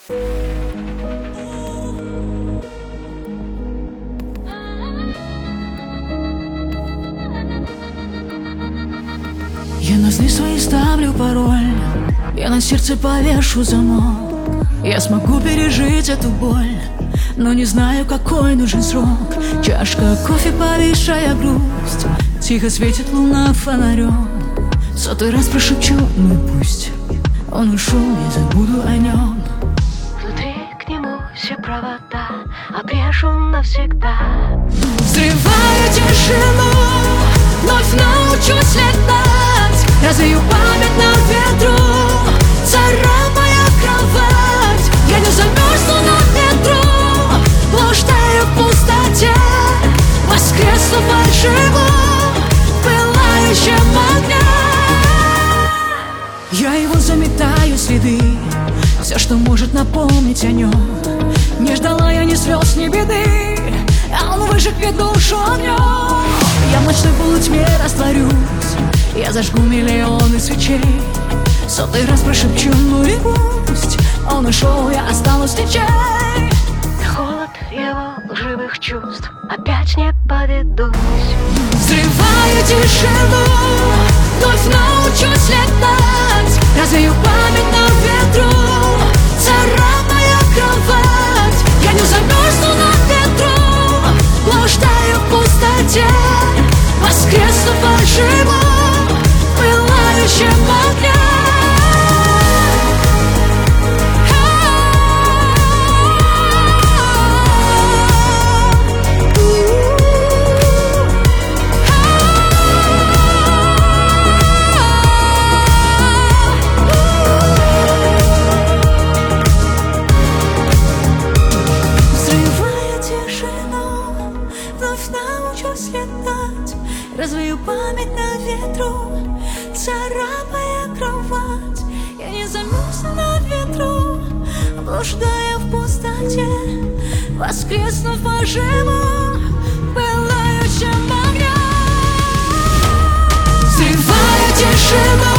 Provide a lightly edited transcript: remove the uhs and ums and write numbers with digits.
Я на сны свои ставлю пароль, я на сердце повешу замок. Я смогу пережить эту боль, но не знаю, какой нужен срок. Чашка кофе, повисшая грусть, тихо светит луна фонарем. В сотый раз прошепчу, ну пусть он ушел, я забуду о нем. Внутри к нему все провода обрежу навсегда. Взрываю тишину, вновь научусь летать. Развею память на ветру, царапая кровать. Я не замерзну на ветру, блуждаю в пустоте, воскресну фальшиво в пылающем огне. Я его заметаю следы, все, что может напомнить о нем. Не ждала я ни слез, ни беды, а он выжег мне душу огнем. Я в ночной полутьме растворюсь, я зажгу миллионы свечей. В сотый раз прошепчу, ну и пусть он ушел, я осталась в ничей. Холод его лживых чувств опять не поведусь. Взрываю тишину, вновь научусь летать. Развею память на ветру, царапая кровать. Я не замерзну на ветру, блуждаю в пустоте, воскресну фальшиво в пылающем огне. Научусь летать, развею память на ветру, царапая кровать. Я не замерзну на ветру, блуждаю в пустоте, воскреснув поживо в пылающем огне. Взрываю тишину,